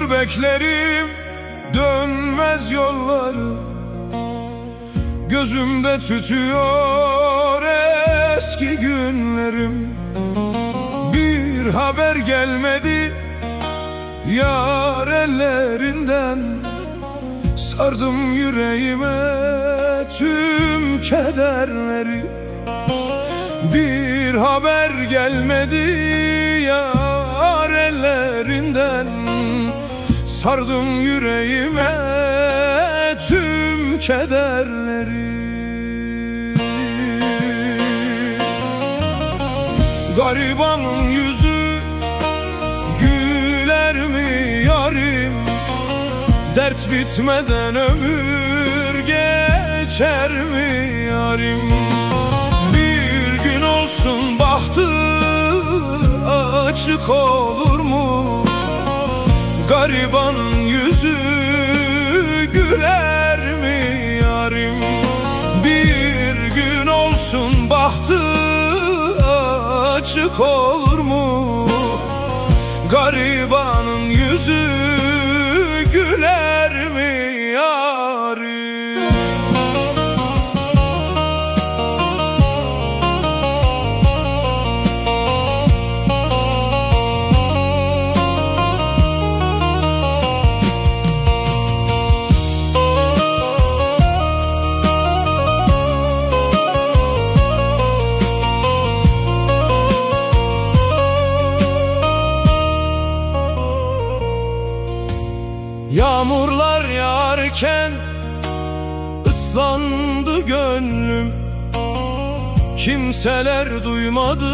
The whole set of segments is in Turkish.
Yıllardır beklerim dönmez yolları, gözümde tütüyor eski günlerim. Bir haber gelmedi yar ellerinden, sardım yüreğime tüm kederleri. Bir haber gelmedi yar ellerinden, sardım yüreğime tüm kederleri. Garibanın yüzü güler mi yarim? Dert bitmeden ömür geçer mi yarim? Bir gün olsun bahtı açık olur mu? Garibanın yüzü güler mi yarim? Bir gün olsun bahtı açık olur mu? Garibanın yüzü güler mi yarim? Yağmurlar yağarken ıslandı gönlüm, kimseler duymadı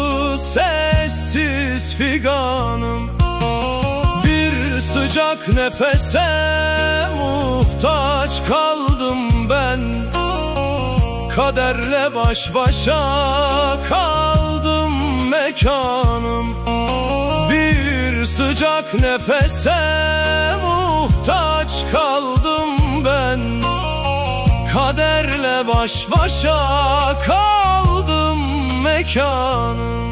sessiz figanım. Bir sıcak nefese muhtaç kaldım ben, kaderle baş başa kaldım mekanım. Bir sıcak nefese muhtaç kaldım ben, kaderle baş başa kaldım mekanım.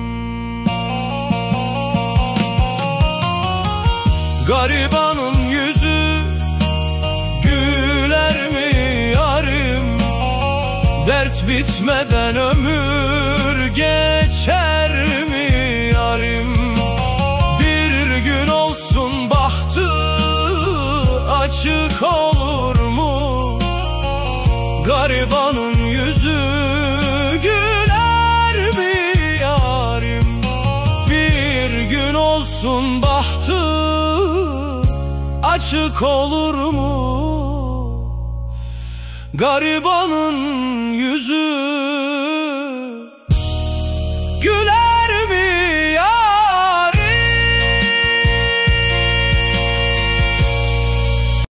Garibanın yüzü güler mi yarim? Dert bitmeden ömür geçer mi yarim? Bir gün olsun bahtı açık olur mu? Garibanın yüzü güler mi yarim? Bir gün olsun bahtı açık olur mu? Garibanın yüzü